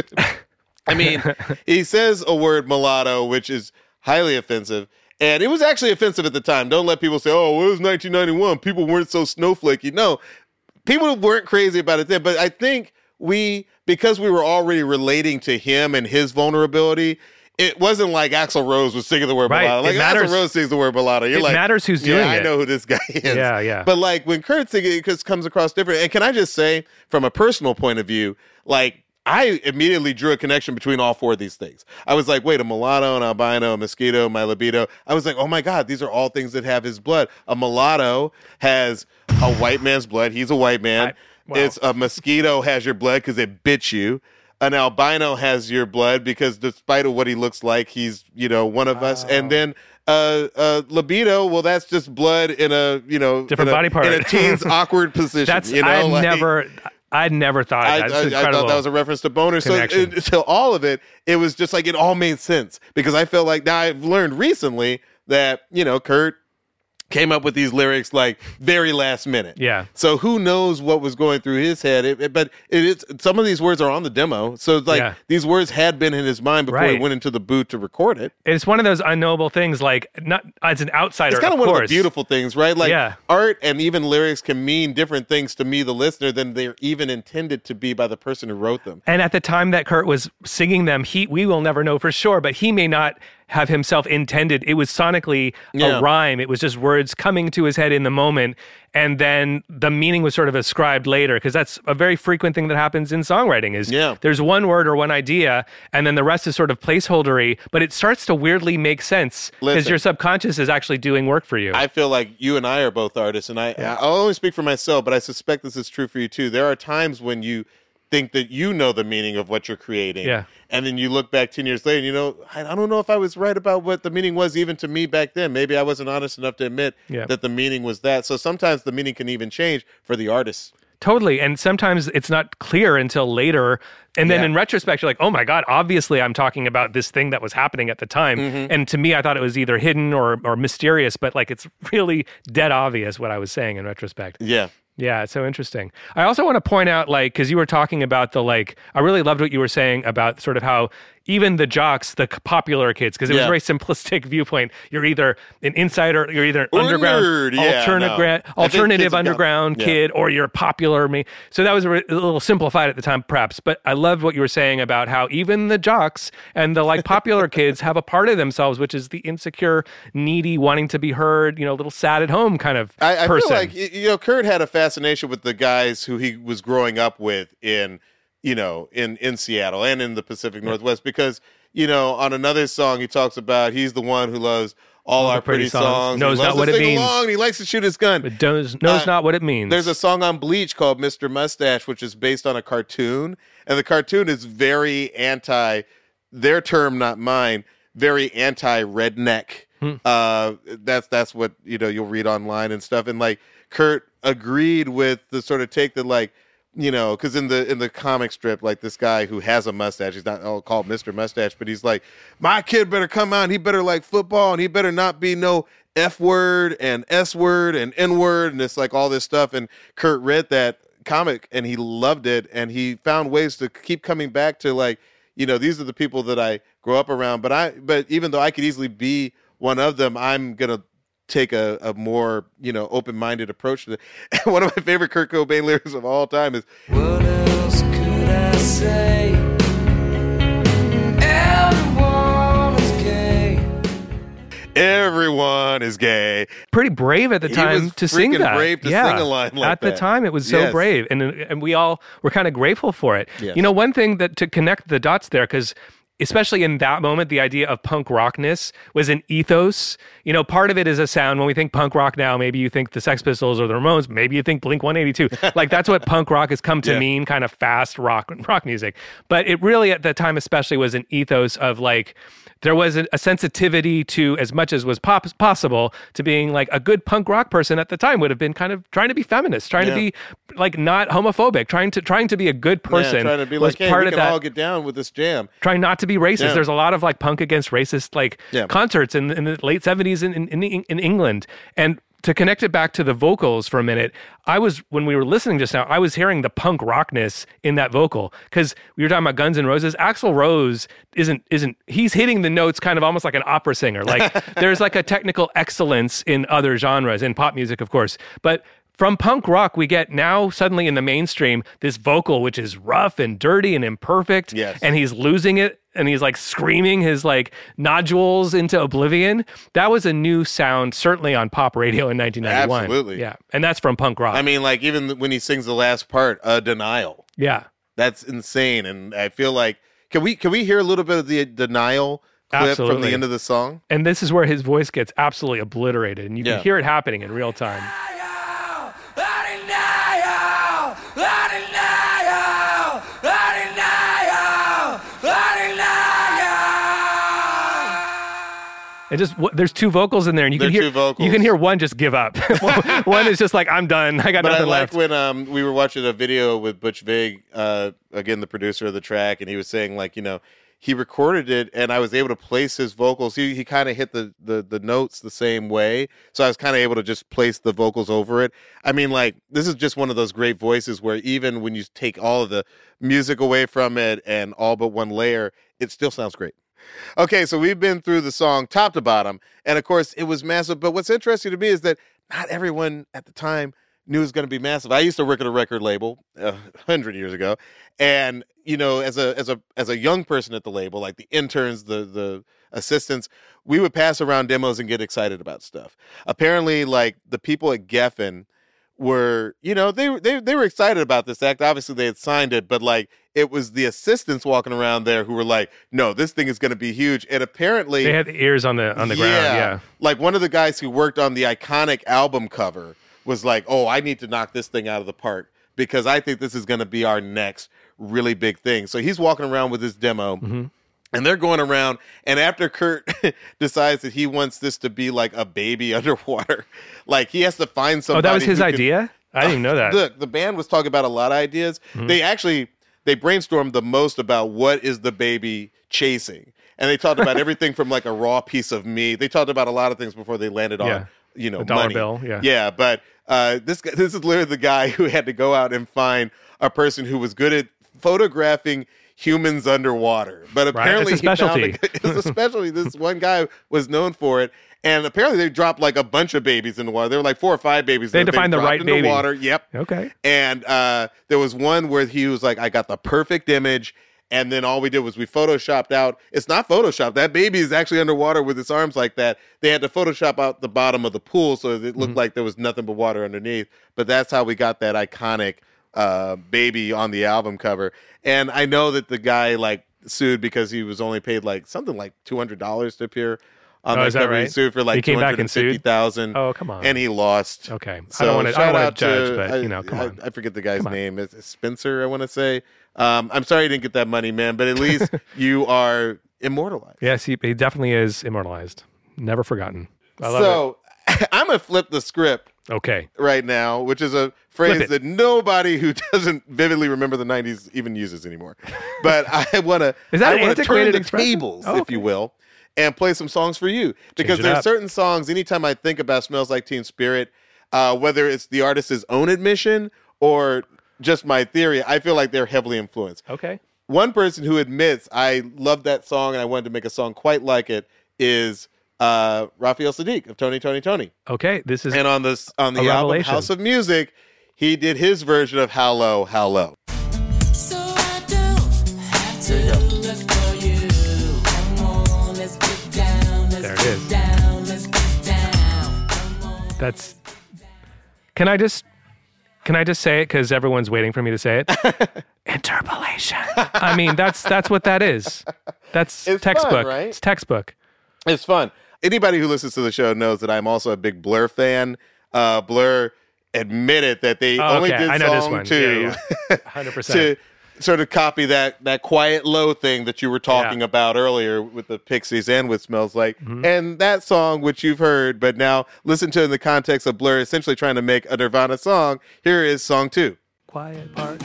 I mean, he says a word mulatto, which is highly offensive. And it was actually offensive at the time. Don't let people say, oh, well, it was nineteen ninety-one. People weren't so snowflakey. No, people weren't crazy about it then. But I think we, because we were already relating to him and his vulnerability, it wasn't like Axl Rose was singing the word Right. mulatto. Like It matters- Axl Rose sings the word mulatto. You're it like, matters who's yeah, doing I it. know who this guy is. Yeah, yeah. But like when Kurt's singing, it just comes across different. And can I just say, from a personal point of view, like, I immediately drew a connection between all four of these things. I was like, wait, a mulatto, an albino, a mosquito, my libido. I was like, oh my God, these are all things that have his blood. A mulatto has a white man's blood. He's a white man. I- wow. It's a mosquito has your blood because it bit you. An albino has your blood because despite of what he looks like, he's, you know, one of us. And then uh, uh, libido, well, that's just blood in a, you know, Different in a- body part. in a teen's awkward position. That's, you know, I like- never... I never thought I, of that. I, It's I incredible. thought that was a reference to boner. So, connection. it, so all of it, it was just like it all made sense because I felt like now I've learned recently that, you know, Kurt came up with these lyrics like very last minute. Yeah. So who knows what was going through his head? It, it- but it is some of these words are on the demo. So it's like Yeah. these words had been in his mind before he Right. went into the booth to record it. It's one of those unknowable things, like, not as an outsider, It's kind of of one course. of the beautiful things, right? Like Yeah. art and even lyrics can mean different things to me, the listener, than they're even intended to be by the person who wrote them. And at the time that Kurt was singing them, he we will never know for sure, but he may not have himself intended. It was sonically Yeah. a rhyme. It was just words coming to his head in the moment. And then the meaning was sort of ascribed later, because that's a very frequent thing that happens in songwriting is Yeah. there's one word or one idea, and then the rest is sort of placeholdery, but it starts to weirdly make sense because Listen. your subconscious is actually doing work for you. I feel like you and I are both artists, and I I'll only speak for myself, but I suspect this is true for you too. There are times when you think that you know the meaning of what you're creating, Yeah. and then you look back ten years later, and you know, I, I don't know if I was right about what the meaning was even to me back then. Maybe I wasn't honest enough to admit Yeah. that the meaning was that. So sometimes the meaning can even change for the artist. Totally. And sometimes it's not clear until later. And then Yeah. in retrospect, you're like, oh my God, obviously I'm talking about this thing that was happening at the time. Mm-hmm. And to me, I thought it was either hidden or, or mysterious, but like it's really dead obvious what I was saying in retrospect. Yeah. Yeah, it's so interesting. I also want to point out, like, because you were talking about the, like, I really loved what you were saying about sort of how even the jocks, the c- popular kids, because it was Yeah. a very simplistic viewpoint. You're either an insider, you're either an Or a underground, nerd. Yeah, alternative, no. I think alternative kids have underground gotten- yeah. kid, or you're popular. Me. So that was a, re- a little simplified at the time, perhaps. But I loved what you were saying about how even the jocks and the, like, popular kids have a part of themselves, which is the insecure, needy, wanting to be heard, you know, little sad at home kind of I, I person. feel like y- you know Kurt had a fascination with the guys who he was growing up with in you know in in Seattle and in the Pacific Northwest, because you know on another song he talks about he's the one who loves all, All the our pretty, pretty songs, songs, knows he loves not what to it sing means. along, and he likes to shoot his gun. But knows, knows Uh, not what it means. There's a song on Bleach called Mister Mustache, which is based on a cartoon, and the cartoon is very anti, their term, not mine, very anti-redneck. Hmm. Uh, that's that's what you know you'll read online and stuff, and like Kurt agreed with the sort of take that like you know because in the in the comic strip like this guy who has a mustache, he's not all called Mister Mustache, but he's like, my kid better come out and he better like football and he better not be no F word and S word and N word, and it's like all this stuff. And Kurt read that comic and he loved it, and he found ways to keep coming back to like, you know, these are the people that I grow up around. But I, but even though I could easily be one of them, I'm gonna take a, a more, you know, open-minded approach to it. And one of my favorite Kurt Cobain lyrics of all time is, What else could I say? Everyone is gay. everyone is gay. Pretty brave at the He time was to sing freaking that. brave to yeah. sing a line like At the that. time, it was so Yes. brave, and and we all were kind of grateful for it. Yes. You know, one thing that to connect the dots there, because especially in that moment, the idea of punk rockness was an ethos. You know, part of it is a sound. When we think punk rock now, maybe you think the Sex Pistols or the Ramones. Maybe you think Blink one eighty-two. Like that's what punk rock has come to Yeah. mean, kind of fast rock rock music. But it really, at the time especially, was an ethos of like, there was a, a sensitivity to, as much as was pop- possible, to being like a good punk rock person at the time would have been kind of trying to be feminist, trying Yeah. to be like not homophobic, trying to trying to be a good person. Yeah, trying to be was like, hey, part we of can that. all get down with this jam. Trying not to be racist. Yeah. There's a lot of like punk against racist like Yeah. concerts in, in the late seventies in, in, in, in England. And to connect it back to the vocals for a minute, I was, when we were listening just now, I was hearing the punk rockness in that vocal. Because we were talking about Guns N' Roses. Axl Rose isn't, isn't, he's hitting the notes kind of almost like an opera singer. Like there's like a technical excellence in other genres, in pop music, of course. But from punk rock, we get now suddenly in the mainstream this vocal, which is rough and dirty and imperfect. Yes. And he's losing it. And he's like screaming his like nodules into oblivion. That was a new sound, certainly on pop radio in nineteen ninety-one. Absolutely. Yeah. And that's from punk rock. I mean, like even when he sings the last part, a denial. yeah. That's insane. And I feel like, can we can we hear a little bit of the denial clip from Absolutely. the end of the song? And this is where his voice gets absolutely obliterated. And you Yeah. can hear it happening in real time. Denial, I denial, I denial, I denial, I denial. It just, w- there's two vocals in there, and you There can are hear two vocals. you can hear one just give up. One is just like, I'm done. I got But I nothing like left. when um we were watching a video with Butch Vig, uh, again the producer of the track, and he was saying like, you know, he recorded it, and I was able to place his vocals. He he kind of hit the, the the notes the same way, so I was kind of able to just place the vocals over it. I mean, like this is just one of those great voices where even when you take all of the music away from it and all but one layer, it still sounds great. Okay, so we've been through the song top to bottom, and of course it was massive. But what's interesting to me is that not everyone at the time knew it was going to be massive. I used to work at a record label a hundred years ago, and you know, as a as a as a young person at the label, like the interns, the the assistants, we would pass around demos and get excited about stuff. Apparently, like the people at Geffen were, you know, they they they were excited about this act. Obviously, they had signed it, but like it was the assistants walking around there who were like, "No, this thing is going to be huge." And apparently, They had the ears on the on the ground. Yeah. like one of the guys who worked on the iconic album cover was like, "Oh, I need to knock this thing out of the park because I think this is going to be our next really big thing." So he's walking around with his demo. Mm-hmm. And they're going around, and after Kurt decides that he wants this to be like a baby underwater, like he has to find somebody. Oh, that was his who can- idea? I didn't even know that. Look, the band was talking about a lot of ideas. Mm-hmm. They actually they brainstormed the most about what is the baby chasing, and they talked about everything from like a raw piece of meat. They talked about a lot of things before they landed on, Yeah. you know, A dollar money. bill, yeah. yeah. But uh, this guy, this is literally the guy who had to go out and find a person who was good at photographing humans underwater. But apparently, It's a he found specialty. it's a specialty. This one guy was known for it. And apparently they dropped like a bunch of babies in the water. There were like four or five babies. They had that to find the dropped right in the baby. water. Yep. Okay. And uh, there was one where he was like, I got the perfect image. And then all we did was we photoshopped out. It's not photoshopped. That baby is actually underwater with its arms like that. They had to photoshop out the bottom of the pool so that it looked Mm-hmm. like there was nothing but water underneath. But that's how we got that iconic uh, baby on the album cover. And I know that the guy like sued because he was only paid like something like two hundred dollars to appear on Oh, the is that cover. He right? sued for like He came two back hundred and sued? fifty thousand dollars. Oh, come on. And he lost. Okay. I So don't want to. I shout don't want out to judge, to- but I- you know, come I, on. I forget the guy's Come on. name. It's Spencer, I want to say. Um, I'm sorry you didn't get that money, man, but at least you are immortalized. Yes, he, he definitely is immortalized. Never forgotten. I love So I'm gonna flip the script it. Okay. right now, which is a Flip phrase it. that nobody who doesn't vividly remember the nineties even uses anymore. But I want to Is that I an want to turn antiquated the expression? tables, Oh, if okay. you will, and play some songs for you. Because it there are up. certain songs, anytime I think about Smells Like Teen Spirit, uh, whether it's the artist's own admission or just my theory. I feel like they're heavily influenced. Okay. One person who admits I love that song and I wanted to make a song quite like it is uh, Raphael Sadiq of Tony, Tony, Tony. Okay, this is and on this on the a album revelation. House of Music, he did his version of How Low, How Low. So I don't have to look for you. Come on, let's get down. Let's There it get is. down. Let's get down. Come on. That's. Can I just? Can I just say it because everyone's waiting for me to say it? Interpolation. I mean, that's that's what that is. That's It's textbook. fun, right? It's textbook. It's fun. Anybody who listens to the show knows that I'm also a big Blur fan. Uh, Blur admitted that they Oh, only okay. did I know this song one. two Yeah, yeah. one hundred percent. to sort of copy that that quiet low thing that you were talking Yeah. about earlier with the Pixies and with Smells Like. Mm-hmm. And that song, which you've heard, but now listen to in the context of Blur essentially trying to make a Nirvana song. Here is song two. Quiet part.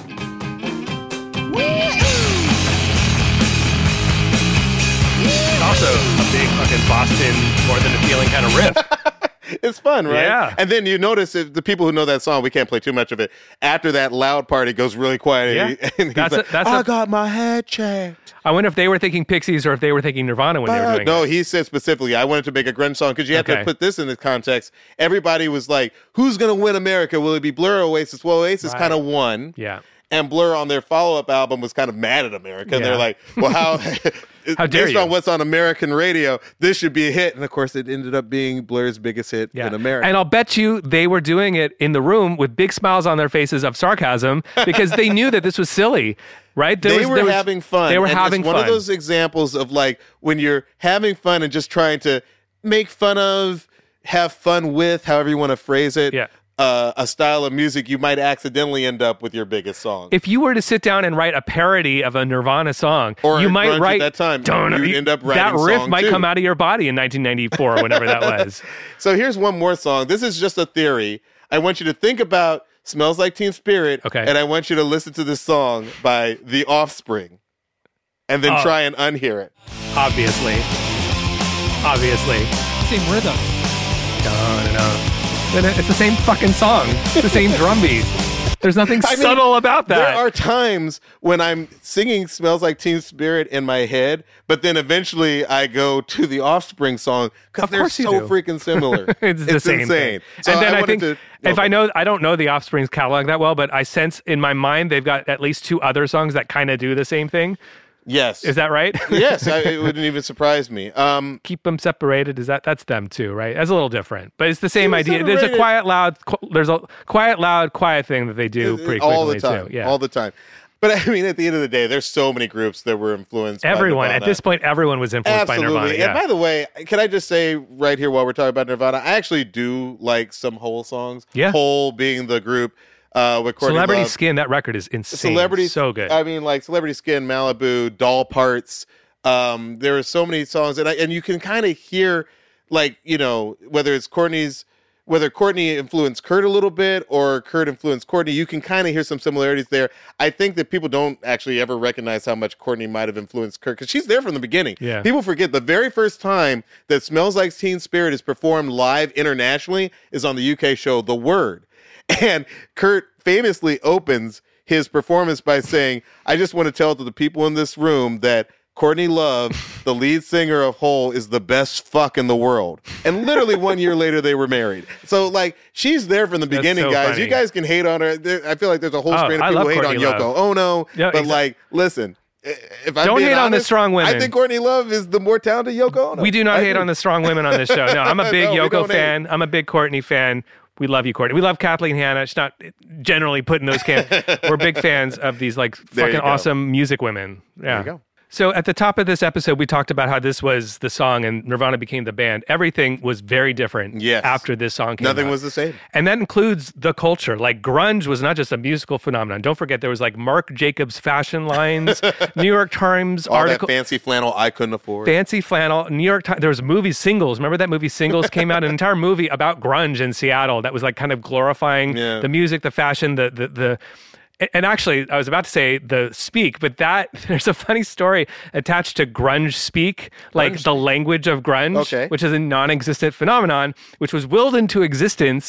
It's also a big fucking Boston, More Than a Feeling kind of riff. It's fun, right? Yeah. And then you notice if the people who know that song, we can't play too much of it. After that loud part, it goes really quiet. Yeah. And, he, and he's That's like, a- that's I a- got my head checked. I wonder if they were thinking Pixies or if they were thinking Nirvana when they were Uh, doing no, it. he said specifically, I wanted to make a grunge song because you have Okay. to put this in the context. Everybody was like, who's going to win America? Will it be Blur or Oasis? Well, Oasis Right. kind of won. Yeah. And Blur on their follow-up album was kind of mad at America. And Yeah. they're like, well, how, How dare based you? on what's on American radio, this should be a hit. And of course, it ended up being Blur's biggest hit Yeah. in America. And I'll bet you they were doing it in the room with big smiles on their faces of sarcasm because they knew that this was silly, right? There they was- were there was- having fun. They were and having it's one fun. of those examples of like when you're having fun and just trying to make fun of, have fun with, however you want to phrase it. Yeah. Uh, a style of music, you might accidentally end up with your biggest song. If you were to sit down and write a parody of a Nirvana song, Or you grunge might at write that time. Don't You'd end up that writing riff song might two. come out of your body in nineteen ninety-four or whenever that was. So here's one more song. This is just a theory. I want you to think about Smells Like Teen Spirit. Okay. And I want you to listen to this song by The Offspring. And then Oh. try and unhear it. Obviously, obviously. Same rhythm. No, no, no. Then it- It's the same fucking song. It's the same drum beat. There's nothing I mean, subtle about that. There are times when I'm singing Smells Like Teen Spirit in my head, but then eventually I go to the Offspring song because Of they're course you so do. freaking similar. it's the same insane. thing. So and then I, wanted think to- if I know, I don't know the Offspring's catalog that well, but I sense in my mind they've got at least two other songs that kind of do the same thing. Yes. Is that right? yes, I, it wouldn't even surprise me. Um, Keep them separated. Is that that's them too, right? That's a little different, but it's the same Keep 'em idea. There's a separated. quiet, loud. Qu- there's a quiet, loud, quiet thing that they do pretty all the frequently time. too. Yeah, All the time. But I mean, at the end of the day, there's so many groups that were influenced everyone by at Nirvana. this point, everyone was influenced Absolutely. by Nirvana. And Yeah. by the way, can I just say right here while we're talking about Nirvana, I actually do like some Hole songs. Yeah. Hole being the group uh, with Courtney Celebrity Love. Skin. That record is insane. Celebrity, so good. I mean, like Celebrity Skin, Malibu, Doll Parts. Um, there are so many songs, and I, and you can kind of hear, like, you know, whether it's Courtney's, whether Courtney influenced Kurt a little bit or Kurt influenced Courtney, you can kind of hear some similarities there. I think that people don't actually ever recognize how much Courtney might have influenced Kurt because she's there from the beginning. Yeah. People forget the very first time that Smells Like Teen Spirit is performed live internationally is on the U K show The Word. And Kurt famously opens his performance by saying, I just want to tell to the people in this room that Courtney Love, the lead singer of Hole, is the best fuck in the world. And literally one year later, they were married. So, like, she's there from the That's beginning, so guys. funny. You guys can hate on her. There, I feel like there's a whole Oh, strain of I people love who hate on Courtney Yoko Love. Ono. Yeah, but, exa- like, listen, if I'm Don't being hate on the honest, strong women. I think Courtney Love is the more talented Yoko Ono. We do not I hate do. on the strong women on this show. No, I'm a big No, we Yoko don't hate. fan. I'm a big Courtney fan. We love you, Courtney. We love Kathleen Hanna. She's not generally put in those camps. We're big fans of these like There you fucking go. awesome music women. Yeah. There you go. So at the top of this episode, we talked about how this was the song and Nirvana became the band. Everything was very different Yes. after this song came Nothing out. was the same. And that includes the culture. Like grunge was not just a musical phenomenon. Don't forget there was like Marc Jacobs fashion lines, New York Times All article. that fancy flannel I couldn't afford. Fancy flannel, New York Times. There was movie Singles. Remember that movie Singles came out? An entire movie about grunge in Seattle that was like kind of glorifying Yeah. the music, the fashion, the the the. And actually, I was about to say the speak, but that there's a funny story attached to grunge speak, like Grunge the language of grunge, Okay. which is a non-existent phenomenon, which was willed into existence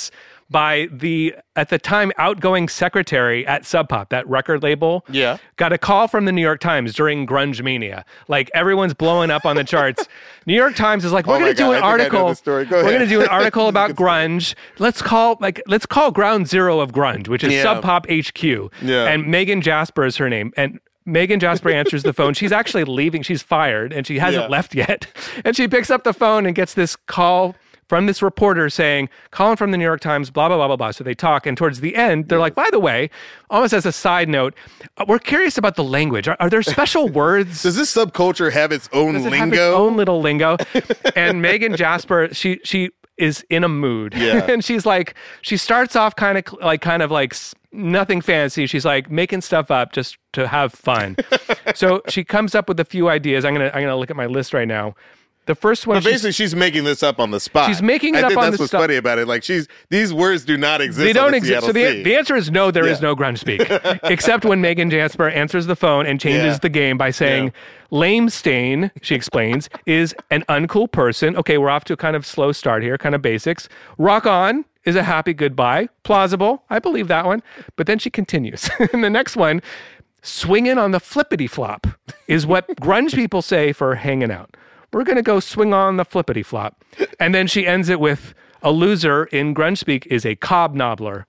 by the, at the time, outgoing secretary at Sub Pop, that record label. Yeah. Got a call from the New York Times during Grunge Mania. Like, everyone's blowing up on the charts. New York Times is like, we're Oh going my to do God, an I think I know article. this story. Go We're ahead. going to do an article about grunge. Let's call, like, let's call ground zero of grunge, which is Yeah. Sub Pop H Q. Yeah. And Megan Jasper is her name. And Megan Jasper answers the phone. She's actually leaving. She's fired, and she hasn't Yeah. left yet. And she picks up the phone and gets this call from this reporter saying, calling from the New York Times, blah, blah, blah, blah, blah. So they talk. And towards the end, they're like, by the way, almost as a side note, uh, we're curious about the language. Are, are there special words? Does this subculture have its own Does it lingo? have its own little lingo? And Megan Jasper, she she is in a mood. Yeah. And she's like, she starts off kind of like, kind of like s- nothing fancy. She's like making stuff up just to have fun. So she comes up with a few ideas. I'm going to, I'm going to look at my list right now. The first one, But she's- basically, she's making this up on the spot. She's making it I up think on that's the what's stu- funny about it. Like she's these words do not exist. they on don't the exist. So Seattle the, Sea. the answer is no, there is Yeah. no grunge speak. Except when Megan Jasper answers the phone and changes Yeah. the game by saying, Yeah. Lame Stain, she explains, is an uncool person. Okay, we're off to a kind of slow start here, kind of basics. Rock On is a happy goodbye. Plausible. I believe that one. But then she continues. And the next one, swinging on the flippity flop is what grunge people say for hanging out. We're going to go swing on the flippity flop. And then she ends it with, a loser in grunge speak is a cob nobbler.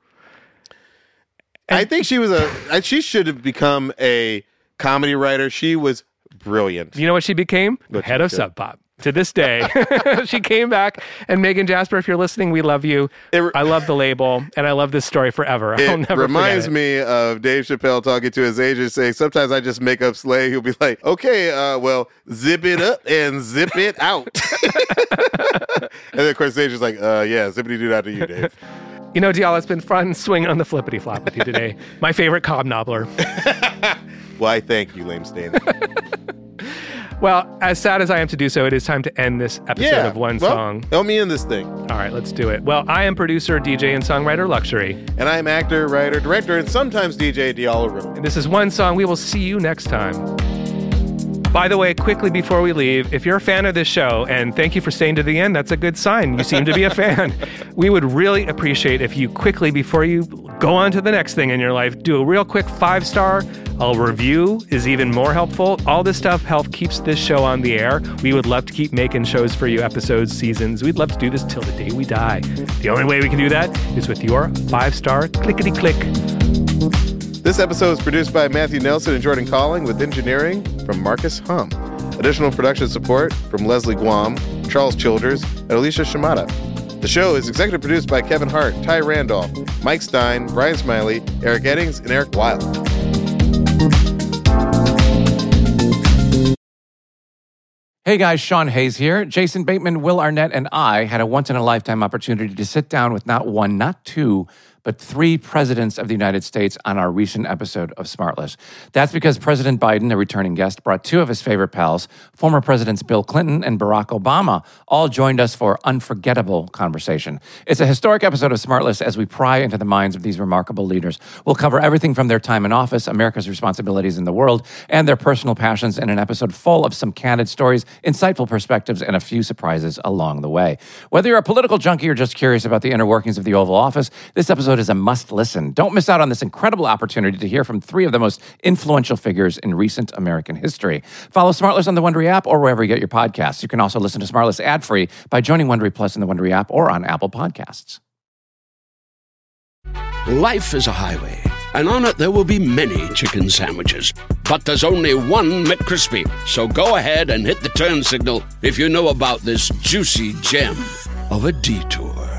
I think she was a. I- She should have become a comedy writer. She was brilliant. You know what she became? What Head she of became? Sub Pop. To this day, she came back. And Megan Jasper, if you're listening, we love you. It re- I love the label, and I love this story forever. I'll It never reminds forget it. me of Dave Chappelle talking to his agent saying, sometimes I just make up slang. He'll be like, okay, uh, well, zip it up and zip it out. And then, of course, the agent's like, uh, yeah, zippity doo dah to you, Dave. You know, Dial, it's been fun swinging on the flippity flop with you today. My favorite cob nobbler. Why, thank you, Lame Stain. Well, as sad as I am to do so, it is time to end this episode Yeah. of One well, Song. Help me in this thing. All right, let's do it. Well, I am producer, D J, and songwriter Luxury. And I'm actor, writer, director, and sometimes D J Diallo Riddle. And this is One Song. We will see you next time. By the way, quickly before we leave, if you're a fan of this show, and thank you for staying to the end, that's a good sign. You seem to be a fan. We would really appreciate if you quickly, before you go on to the next thing in your life, do a real quick five-star. A review is even more helpful. All this stuff helps keeps this show on the air. We would love to keep making shows for you, episodes, seasons. We'd love to do this till the day we die. The only way we can do that is with your five-star clickety-click. This episode is produced by Matthew Nelson and Jordan Calling with engineering from Marcus Hum. Additional production support from Leslie Guam, Charles Childers, and Alicia Shimada. The show is executive produced by Kevin Hart, Ty Randolph, Mike Stein, Brian Smiley, Eric Eddings, and Eric Wilde. Hey guys, Sean Hayes here. Jason Bateman, Will Arnett, and I had a once-in-a-lifetime opportunity to sit down with not one, not two, but three presidents of the United States on our recent episode of Smartless. That's because President Biden, a returning guest, brought two of his favorite pals, former Presidents Bill Clinton and Barack Obama, all joined us for unforgettable conversation. It's a historic episode of Smartless as we pry into the minds of these remarkable leaders. We'll cover everything from their time in office, America's responsibilities in the world, and their personal passions in an episode full of some candid stories, insightful perspectives, and a few surprises along the way. Whether you're a political junkie or just curious about the inner workings of the Oval Office, this episode is a must listen. Don't miss out on this incredible opportunity to hear from three of the most influential figures in recent American history. Follow Smartless on the Wondery app or wherever you get your podcasts. You can also listen to Smartless ad-free by joining Wondery Plus in the Wondery app or on Apple Podcasts. Life is a highway, and on it there will be many chicken sandwiches. But there's only one McCrispy. So go ahead and hit the turn signal if you know about this juicy gem of a detour.